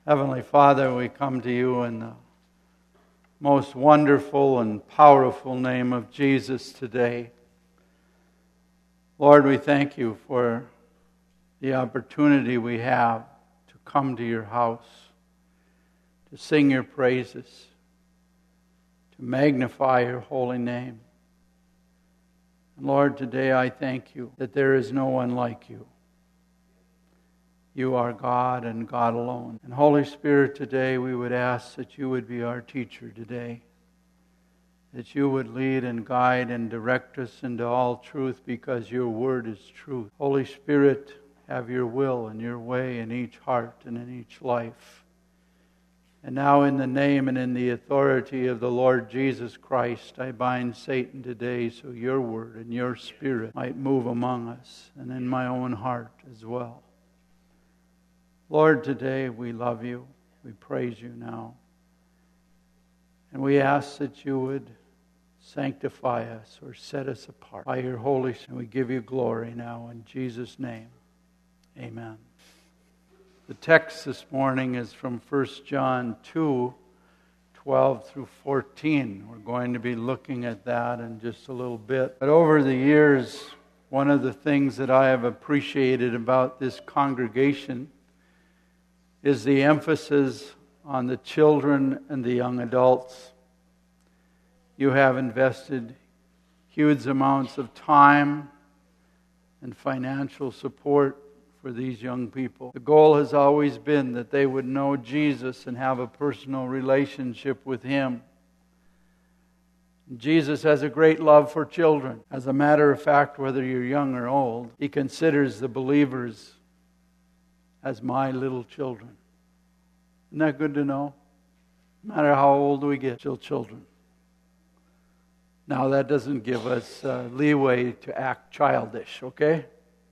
Heavenly Father, we come to you in the most wonderful and powerful name of Jesus today. Lord, we thank you for the opportunity we have to come to your house, to sing your praises, to magnify your holy name. And Lord, today I thank you that there is no one like you. You are God and God alone. And Holy Spirit, today we would ask that you would be our teacher today, that you would lead and guide and direct us into all truth because your word is truth. Holy Spirit, have your will and your way in each heart and in each life. And now in the name and in the authority of the Lord Jesus Christ, I bind Satan today so your word and your spirit might move among us and in my own heart as well. Lord, today we love you. We praise you now. And we ask that you would sanctify us or set us apart by your Holy Spirit. And we give you glory now in Jesus' name. Amen. The text this morning is from 1 John 2, 12 through 14. We're going to be looking at that in just a little bit. But over the years, one of the things that I have appreciated about this congregation is the emphasis on the children and the young adults. You have invested huge amounts of time and financial support for these young people. The goal has always been that they would know Jesus and have a personal relationship with Him. Jesus has a great love for children. As a matter of fact, whether you're young or old, He considers the believers as my little children. Isn't that good to know? No matter how old we get, still children. Now that doesn't give us leeway to act childish, okay?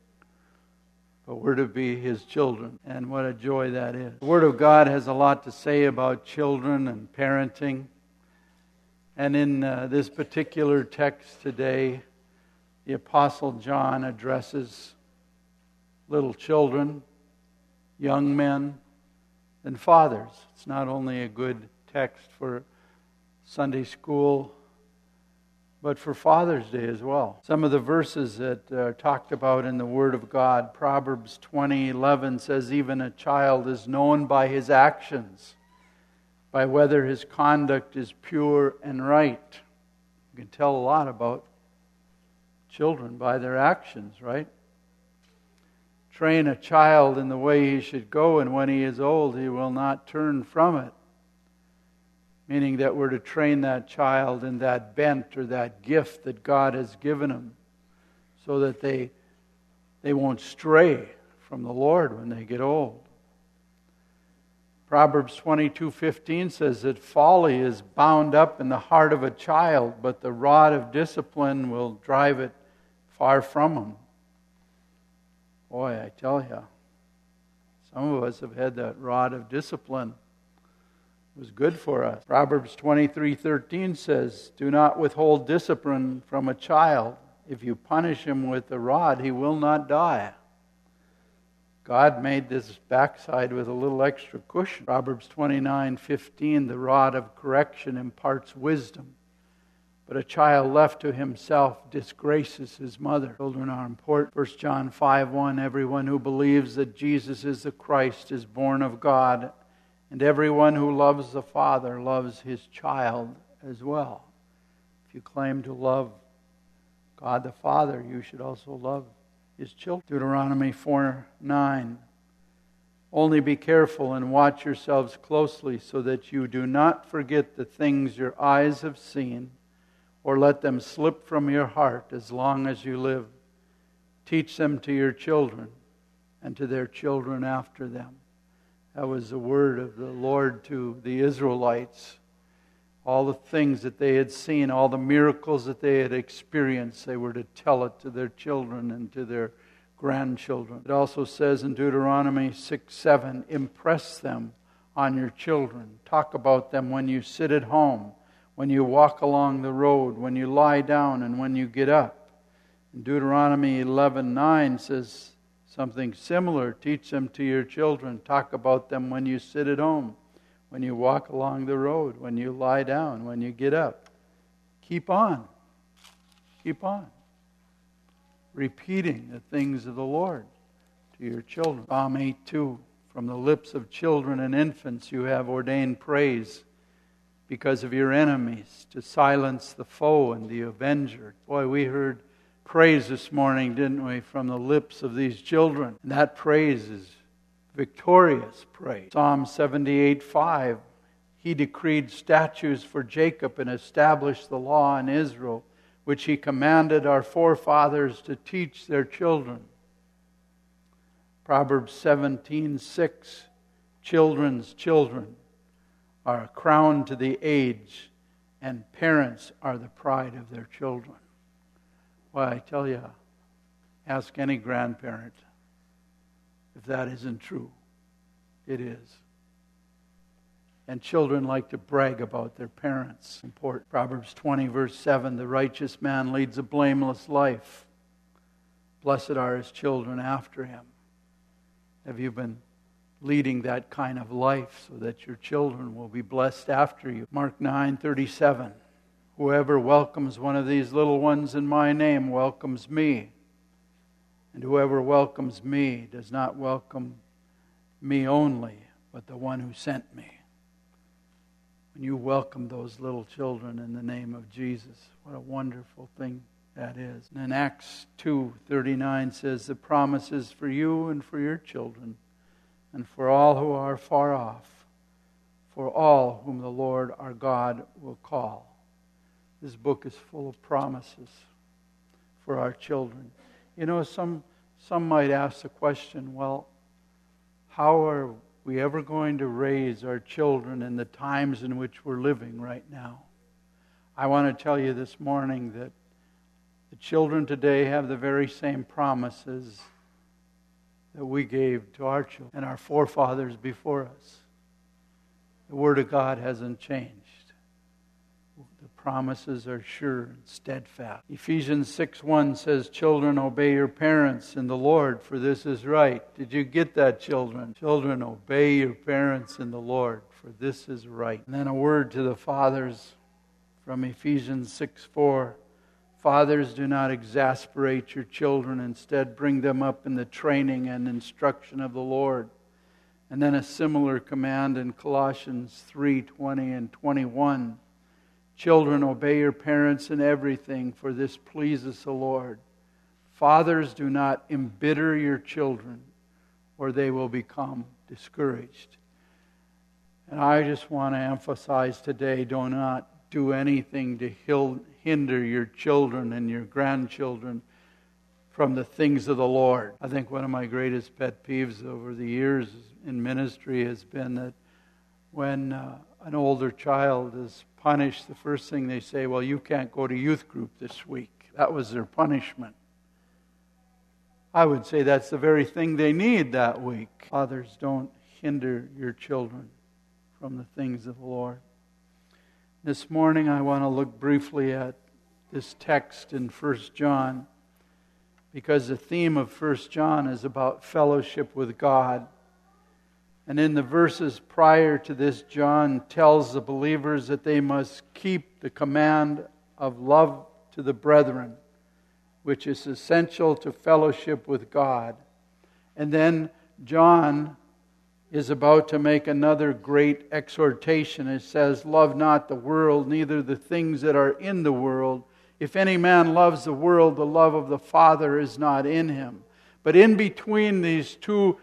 But we're to be His children, and what a joy that is. The Word of God has a lot to say about children and parenting. And in this particular text today, the Apostle John addresses little children, young men, and fathers. It's not only a good text for Sunday school, but for Father's Day as well. Some of the verses that are talked about in the Word of God, Proverbs 20:11 says, even a child is known by his actions, by whether his conduct is pure and right. You can tell a lot about children by their actions, right? Train a child in the way he should go, and when he is old, he will not turn from it. Meaning that we're to train that child in that bent or that gift that God has given him so that they won't stray from the Lord when they get old. Proverbs 22:15 says that folly is bound up in the heart of a child, but the rod of discipline will drive it far from him. Boy, I tell you, some of us have had that rod of discipline. It was good for us. Proverbs 23:13 says, do not withhold discipline from a child. If you punish him with the rod, he will not die. God made this backside with a little extra cushion. Proverbs 29:15, the rod of correction imparts wisdom, but a child left to himself disgraces his mother. Children are important. 1 John 5:1, everyone who believes that Jesus is the Christ is born of God, and everyone who loves the Father loves his child as well. If you claim to love God the Father, you should also love His children. Deuteronomy 4:9, only be careful and watch yourselves closely so that you do not forget the things your eyes have seen, or let them slip from your heart as long as you live. Teach them to your children and to their children after them. That was the word of the Lord to the Israelites. All the things that they had seen, all the miracles that they had experienced, they were to tell it to their children and to their grandchildren. It also says in Deuteronomy 6:7, impress them on your children. Talk about them when you sit at home, when you walk along the road, when you lie down, and when you get up. And Deuteronomy 11:9 says, Something similar, teach them to your children. Talk about them when you sit at home, when you walk along the road, when you lie down, when you get up. Keep on. Keep on. Repeating the things of the Lord to your children. Psalm 8:2, from the lips of children and infants you have ordained praise because of your enemies, to silence the foe and the avenger. Boy, we heard praise this morning, didn't we, from the lips of these children. And that praise is victorious praise. Psalm 78:5, He decreed statutes for Jacob and established the law in Israel, which He commanded our forefathers to teach their children. Proverbs 17:6, children's children are a crown to the age, and parents are the pride of their children. Well, I tell you, ask any grandparent if that isn't true. It is. And children like to brag about their parents. Important. Proverbs 20, verse 7, the righteous man leads a blameless life. Blessed are his children after him. Have you been leading that kind of life so that your children will be blessed after you? Mark 9:37. Whoever welcomes one of these little ones in my name welcomes me. And whoever welcomes me does not welcome me only, but the one who sent me. When you welcome those little children in the name of Jesus, what a wonderful thing that is. And in Acts 2:39 says, the promise is for you and for your children, and for all who are far off, for all whom the Lord our God will call. This book is full of promises for our children. You know, some might ask the question, well, how are we ever going to raise our children in the times in which we're living right now? I want to tell you this morning that the children today have the very same promises that we gave to our children and our forefathers before us. The Word of God hasn't changed. The promises are sure and steadfast. Ephesians 6:1 says, children, obey your parents in the Lord, for this is right. Did you get that, children? Children, obey your parents in the Lord, for this is right. And then a word to the fathers from Ephesians 6:4. Fathers, do not exasperate your children. Instead, bring them up in the training and instruction of the Lord. And then a similar command in Colossians 3:20 and 21. Children, obey your parents in everything, for this pleases the Lord. Fathers, do not embitter your children, or they will become discouraged. And I just want to emphasize today, do not do anything to hinder your children and your grandchildren from the things of the Lord. I think one of my greatest pet peeves over the years in ministry has been that when an older child is punished, the first thing they say, well, you can't go to youth group this week. That was their punishment. I would say that's the very thing they need that week. Fathers, don't hinder your children from the things of the Lord. This morning I want to look briefly at this text in 1 John, because the theme of 1 John is about fellowship with God. And in the verses prior to this, John tells the believers that they must keep the command of love to the brethren, which is essential to fellowship with God. And then John is about to make another great exhortation. It says, love not the world, neither the things that are in the world. If any man loves the world, the love of the Father is not in him. But in between these two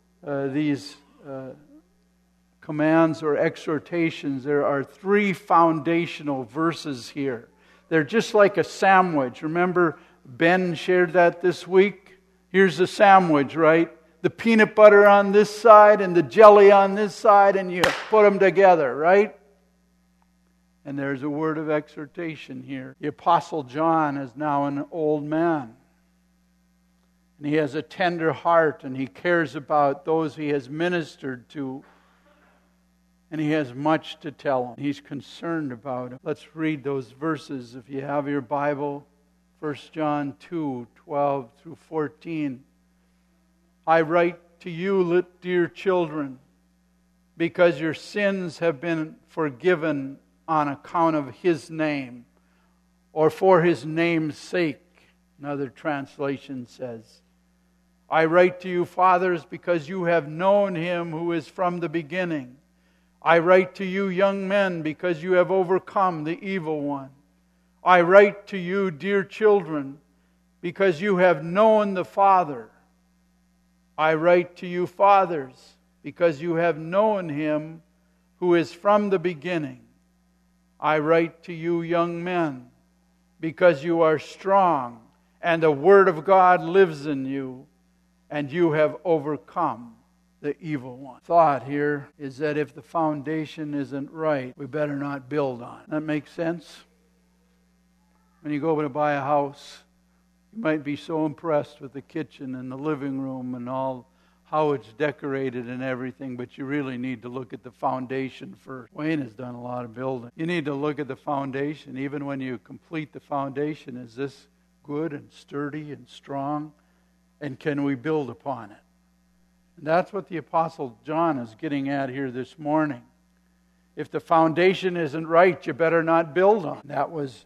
commands or exhortations, there are three foundational verses here. They're just like a sandwich. Remember, Ben shared that this week? Here's the sandwich, right? The peanut butter on this side and the jelly on this side, and you put them together, right? And there's a word of exhortation here. The Apostle John is now an old man. And he has a tender heart, and he cares about those he has ministered to. And he has much to tell them. He's concerned about them. Let's read those verses. If you have your Bible, 1 John 2:12 through 14. I write to you, dear children, because your sins have been forgiven on account of His name, or for His name's sake, another translation says. I write to you, fathers, because you have known Him who is from the beginning. I write to you, young men, because you have overcome the evil one. I write to you, dear children, because you have known the Father. I write to you, fathers, because you have known Him who is from the beginning. I write to you, young men, because you are strong, and the Word of God lives in you, and you have overcome the evil one. Thought here is that if the foundation isn't right, we better not build on it. That makes sense? When you go to buy a house, you might be so impressed with the kitchen and the living room and all how it's decorated and everything, but you really need to look at the foundation first. Wayne has done a lot of building. You need to look at the foundation. Even when you complete the foundation, is this good and sturdy and strong? And can we build upon it? And that's what the Apostle John is getting at here this morning. If the foundation isn't right, you better not build on it. That was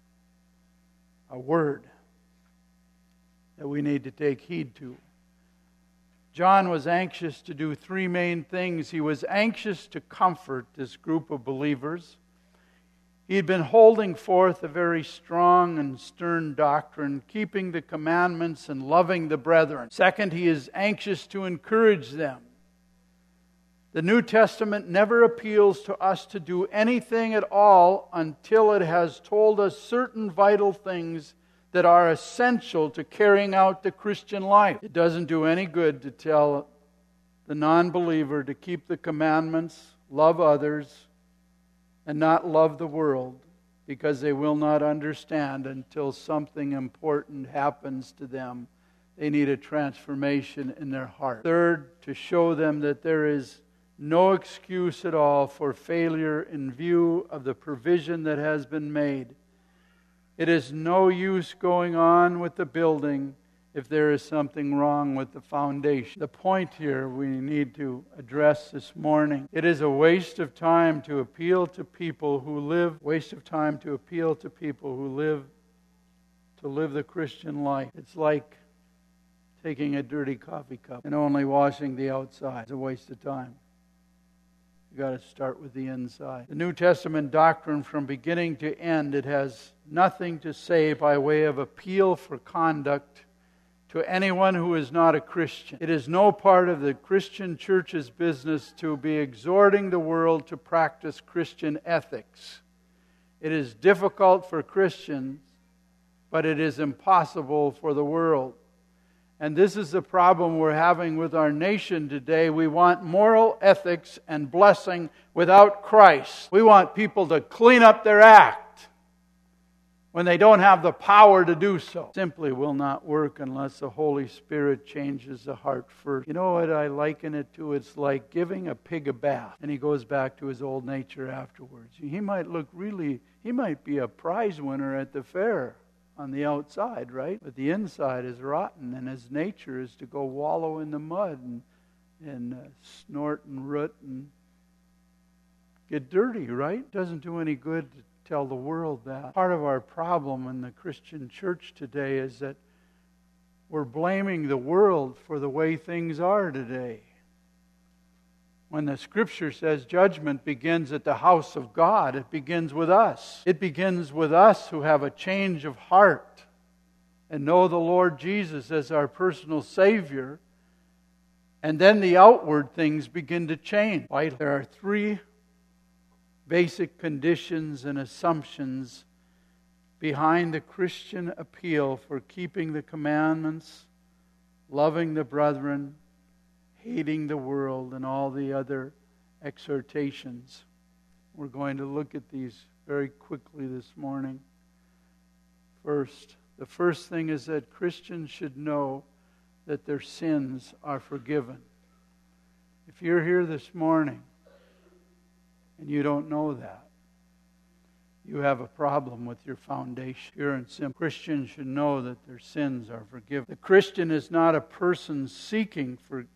a word that we need to take heed to. John was anxious to do three main things. He was anxious to comfort this group of believers. He had been holding forth a very strong and stern doctrine, keeping the commandments and loving the brethren. Second, he is anxious to encourage them. The New Testament never appeals to us to do anything at all until it has told us certain vital things that are essential to carrying out the Christian life. It doesn't do any good to tell the non-believer to keep the commandments, love others, and not love the world, because they will not understand until something important happens to them. They need a transformation in their heart. Third, to show them that there is no excuse at all for failure in view of the provision that has been made. It is no use going on with the building if there is something wrong with the foundation. The point here we need to address this morning. It is a waste of time to appeal to people who live the Christian life. It's like taking a dirty coffee cup and only washing the outside. It's a waste of time. You've got to start with the inside. The New Testament doctrine from beginning to end, it has nothing to say by way of appeal for conduct to anyone who is not a Christian. It is no part of the Christian church's business to be exhorting the world to practice Christian ethics. It is difficult for Christians, but it is impossible for the world. And this is the problem we're having with our nation today. We want moral ethics and blessing without Christ. We want people to clean up their act when they don't have the power to do so. It simply will not work unless the Holy Spirit changes the heart first. You know what I liken it to? It's like giving a pig a bath, and he goes back to his old nature afterwards. He might be a prize winner at the fair on the outside, right? But the inside is rotten, and his nature is to go wallow in the mud and snort and root and get dirty, right? It doesn't do any good to tell the world that. Part of our problem in the Christian church today is that we're blaming the world for the way things are today. When the Scripture says judgment begins at the house of God, it begins with us. It begins with us who have a change of heart and know the Lord Jesus as our personal Savior. And then the outward things begin to change. There are three basic conditions and assumptions behind the Christian appeal for keeping the commandments, loving the brethren, hating the world, and all the other exhortations. We're going to look at these very quickly this morning. First, the first thing is that Christians should know that their sins are forgiven. If you're here this morning and you don't know that, you have a problem with your foundation. Pure and simple. Christians should know that their sins are forgiven. The Christian is not a person seeking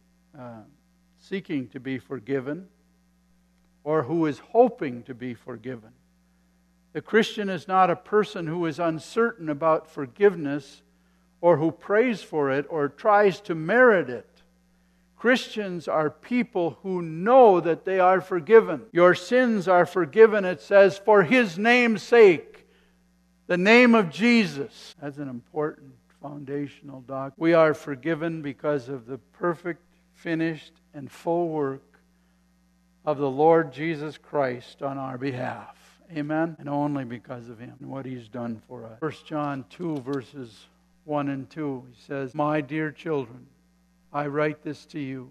to be forgiven or who is hoping to be forgiven. The Christian is not a person who is uncertain about forgiveness or who prays for it or tries to merit it. Christians are people who know that they are forgiven. Your sins are forgiven, it says, for His name's sake. The name of Jesus. That's an important foundational doctrine. We are forgiven because of the perfect, finished, and full work of the Lord Jesus Christ on our behalf. Amen? And only because of Him and what He's done for us. 1 John 2 verses 1 and 2. He says, "My dear children, I write this to you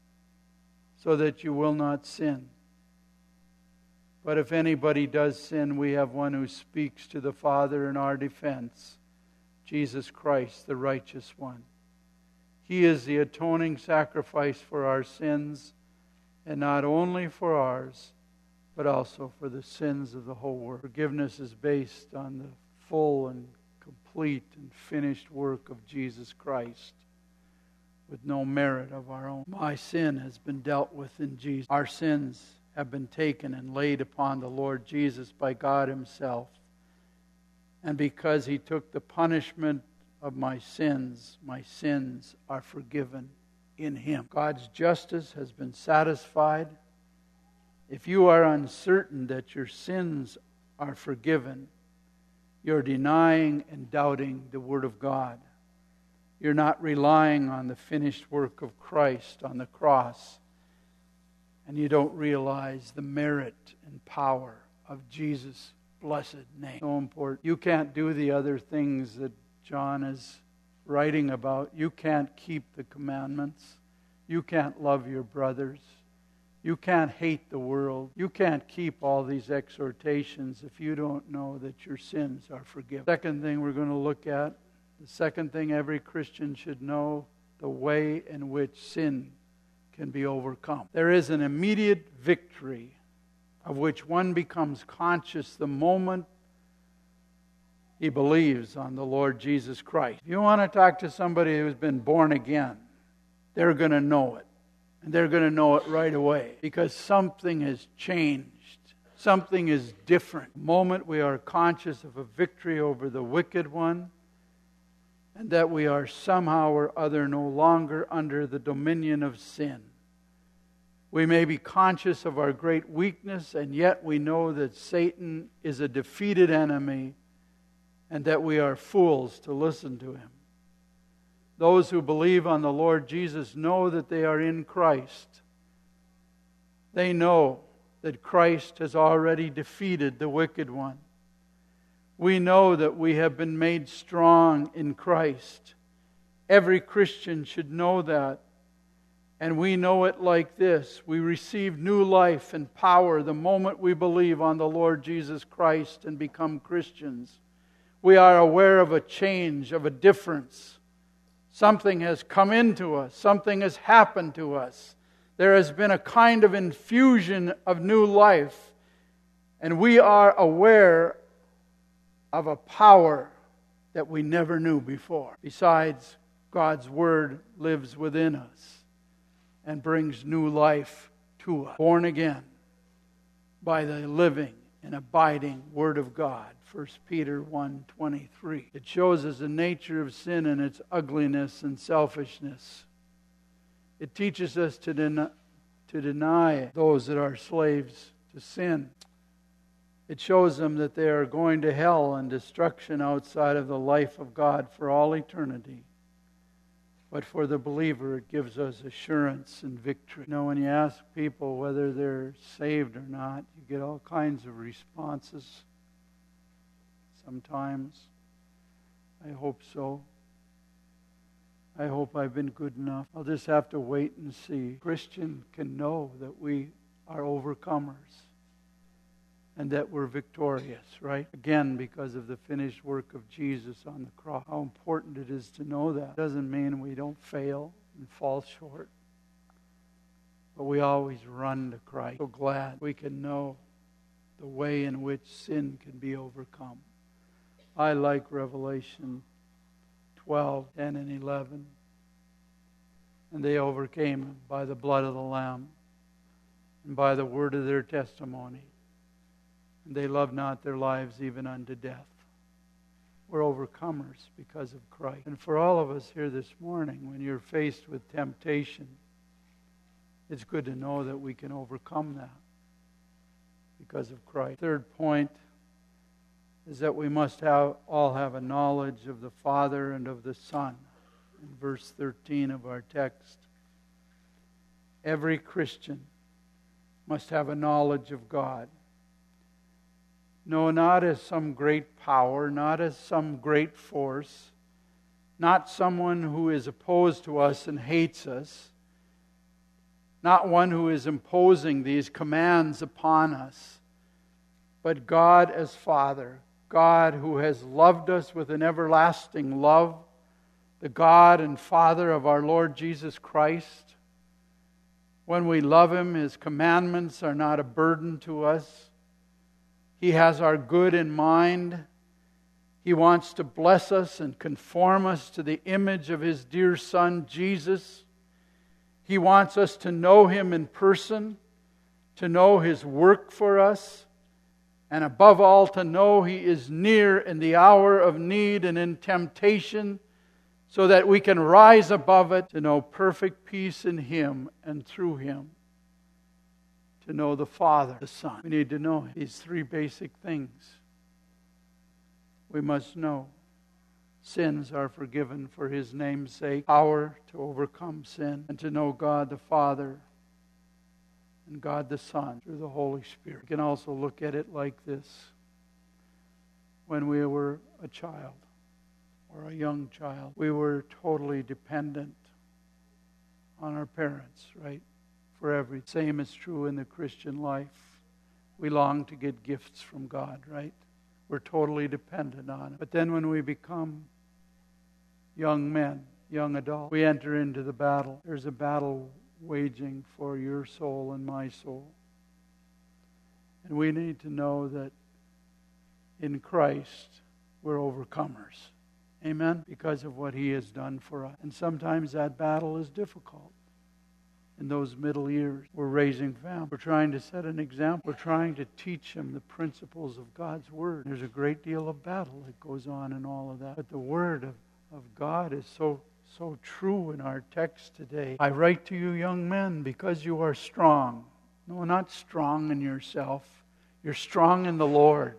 so that you will not sin. But if anybody does sin, we have one who speaks to the Father in our defense, Jesus Christ, the righteous one. He is the atoning sacrifice for our sins, and not only for ours, but also for the sins of the whole world." Forgiveness is based on the full and complete and finished work of Jesus Christ, with no merit of our own. My sin has been dealt with in Jesus. Our sins have been taken and laid upon the Lord Jesus by God Himself. And because He took the punishment of my sins are forgiven in Him. God's justice has been satisfied. If you are uncertain that your sins are forgiven, you're denying and doubting the Word of God. You're not relying on the finished work of Christ on the cross. And you don't realize the merit and power of Jesus' blessed name. So important. You can't do the other things that John is writing about. You can't keep the commandments. You can't love your brothers. You can't hate the world. You can't keep all these exhortations if you don't know that your sins are forgiven. Second thing we're going to look at, the second thing every Christian should know, the way in which sin can be overcome. There is an immediate victory of which one becomes conscious the moment he believes on the Lord Jesus Christ. If you want to talk to somebody who's been born again, they're going to know it. And they're going to know it right away because something has changed. Something is different. The moment we are conscious of a victory over the wicked one, and that we are somehow or other no longer under the dominion of sin. We may be conscious of our great weakness, and yet we know that Satan is a defeated enemy and that we are fools to listen to him. Those who believe on the Lord Jesus know that they are in Christ. They know that Christ has already defeated the wicked one. We know that we have been made strong in Christ. Every Christian should know that. And we know it like this. We receive new life and power the moment we believe on the Lord Jesus Christ and become Christians. We are aware of a change, of a difference. Something has come into us. Something has happened to us. There has been a kind of infusion of new life. And we are aware of a power that we never knew before. Besides, God's Word lives within us and brings new life to us. Born again by the living and abiding Word of God. 1 Peter 1:23. It shows us the nature of sin and its ugliness and selfishness. It teaches us to deny those that are slaves to sin. It shows them that they are going to hell and destruction outside of the life of God for all eternity. But for the believer, it gives us assurance and victory. You know, when you ask people whether they're saved or not, you get all kinds of responses. Sometimes, I hope so. I hope I've been good enough. I'll just have to wait and see. A Christian can know that we are overcomers and that we're victorious, right? Again, because of the finished work of Jesus on the cross. How important it is to know that. It doesn't mean we don't fail and fall short. But we always run to Christ. So glad we can know the way in which sin can be overcome. I like Revelation 12, 10 and 11. And they overcame him by the blood of the Lamb and by the word of their testimony. And they loved not their lives even unto death. We're overcomers because of Christ. And for all of us here this morning, when you're faced with temptation, it's good to know that we can overcome that because of Christ. Third point is that we must all have a knowledge of the Father and of the Son. In verse 13 of our text, every Christian must have a knowledge of God. No, not as some great power, not as some great force, not someone who is opposed to us and hates us, not one who is imposing these commands upon us, but God as Father, God who has loved us with an everlasting love, the God and Father of our Lord Jesus Christ. When we love Him, His commandments are not a burden to us. He has our good in mind. He wants to bless us and conform us to the image of His dear Son, Jesus. He wants us to know Him in person, to know His work for us, and above all, to know He is near in the hour of need and in temptation, so that we can rise above it to know perfect peace in Him and through Him. To know the Father, the Son. We need to know these three basic things. We must know sins are forgiven for His name's sake, power to overcome sin, and to know God the Father and God the Son through the Holy Spirit. We can also look at it like this. When we were a child, or a young child, we were totally dependent on our parents, right? For everything. Same is true in the Christian life. We long to get gifts from God, right? We're totally dependent on it. But then when we become young men, young adults, we enter into the battle. There's a battle waging for your soul and my soul. And we need to know that in Christ, we're overcomers. Amen? Because of what He has done for us. And sometimes that battle is difficult. In those middle years, we're raising families. We're trying to set an example. We're trying to teach them the principles of God's Word. There's a great deal of battle that goes on in all of that. But the Word of God is so true in our text today. I write to you, young men, because you are strong. No, not strong in yourself. You're strong in the Lord.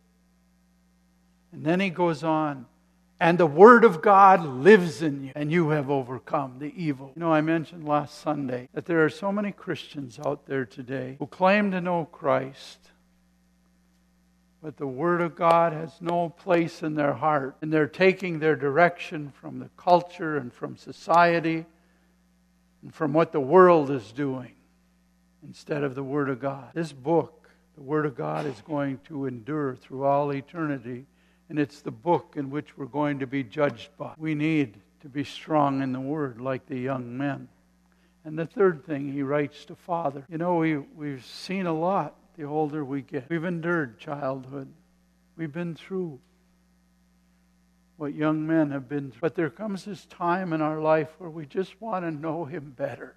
And then he goes on. And the Word of God lives in you, and you have overcome the evil. You know, I mentioned last Sunday that there are so many Christians out there today who claim to know Christ, but the Word of God has no place in their heart, and they're taking their direction from the culture and from society and from what the world is doing instead of the Word of God. This book, the Word of God, is going to endure through all eternity. And it's the book in which we're going to be judged by. We need to be strong in the Word like the young men. And the third thing, he writes to Father. You know, we've seen a lot the older we get. We've endured childhood. We've been through what young men have been through. But there comes this time in our life where we just want to know Him better.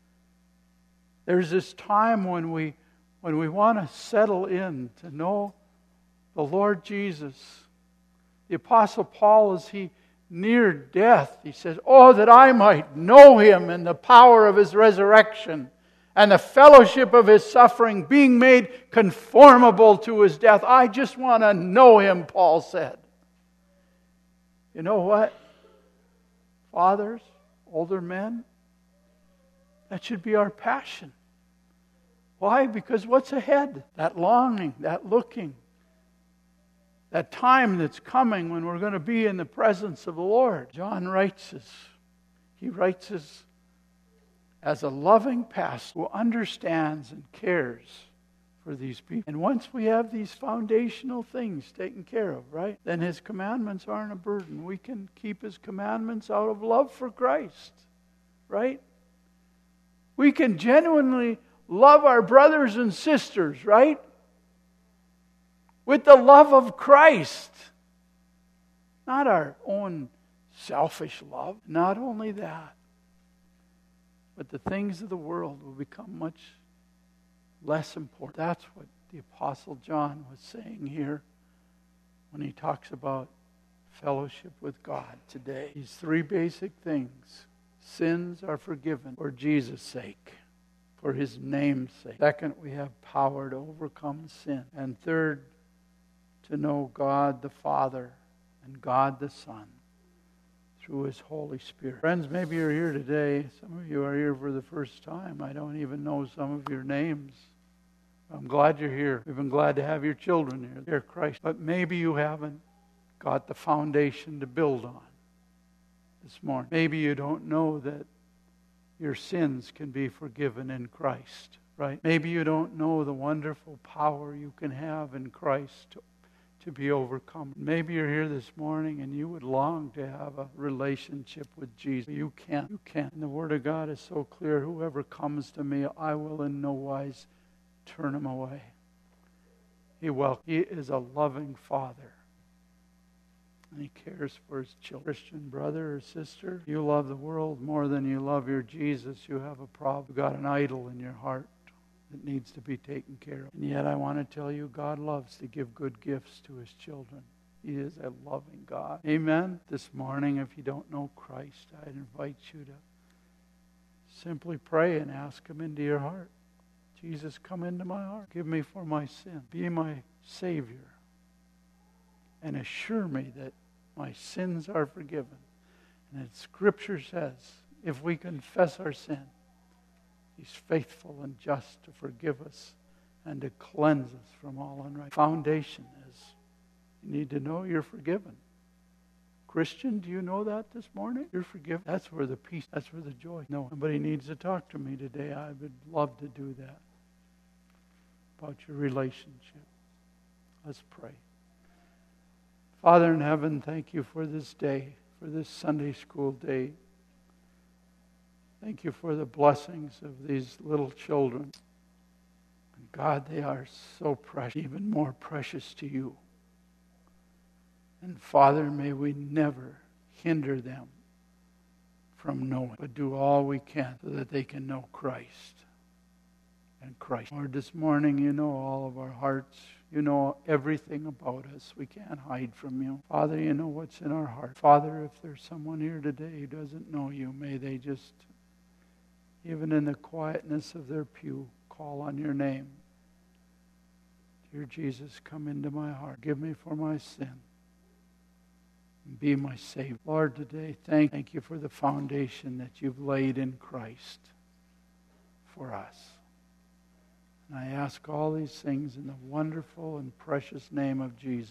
There's this time when we want to settle in to know the Lord Jesus. The Apostle Paul, as he neared death, he says, "Oh, that I might know Him and the power of His resurrection and the fellowship of His suffering, being made conformable to His death." I just want to know Him, Paul said. You know what? Fathers, older men, that should be our passion. Why? Because what's ahead? That longing, that looking. That time that's coming when we're going to be in the presence of the Lord. John writes us. He writes us as a loving pastor who understands and cares for these people. And once we have these foundational things taken care of, right, then His commandments aren't a burden. We can keep His commandments out of love for Christ, right? We can genuinely love our brothers and sisters, right? with the love of Christ. Not our own selfish love. Not only that, but the things of the world will become much less important. That's what the Apostle John was saying here when he talks about fellowship with God today. These three basic things. Sins are forgiven for Jesus' sake, for His name's sake. Second, we have power to overcome sin. And third, to know God the Father and God the Son through His Holy Spirit. Friends, maybe you're here today. Some of you are here for the first time. I don't even know some of your names. I'm glad you're here. We've been glad to have your children here. They're Christ. But maybe you haven't got the foundation to build on this morning. Maybe you don't know that your sins can be forgiven in Christ, right? Maybe you don't know the wonderful power you can have in Christ to be overcome. Maybe you're here this morning and you would long to have a relationship with Jesus. You can't. You can't. And the Word of God is so clear. Whoever comes to me, I will in no wise turn him away. He is a loving Father. And He cares for His children. Christian brother or sister, you love the world more than you love your Jesus, you have a problem. You've got an idol in your heart that needs to be taken care of. And yet I want to tell you, God loves to give good gifts to His children. He is a loving God. Amen? This morning, if you don't know Christ, I'd invite you to simply pray and ask Him into your heart. Jesus, come into my heart. Forgive me for my sin. Be my Savior. And assure me that my sins are forgiven. And that Scripture says, if we confess our sin, He's faithful and just to forgive us and to cleanse us from all unrighteousness. Foundation is, you need to know you're forgiven. Christian, do you know that this morning? You're forgiven. That's where the peace, that's where the joy. No, somebody needs to talk to me today. I would love to do that. About your relationship. Let's pray. Father in heaven, thank you for this day, for this Sunday school day. Thank you for the blessings of these little children. And God, they are so precious, even more precious to you. And Father, may we never hinder them from knowing, but do all we can so that they can know Christ. And Christ. Lord, this morning you know all of our hearts. You know everything about us. We can't hide from you. Father, you know what's in our heart. Father, if there's someone here today who doesn't know you, may they just, even in the quietness of their pew, call on your name. Dear Jesus, come into my heart. Forgive me for my sin. And be my Savior. Lord, today, thank you for the foundation that you've laid in Christ for us. And I ask all these things in the wonderful and precious name of Jesus.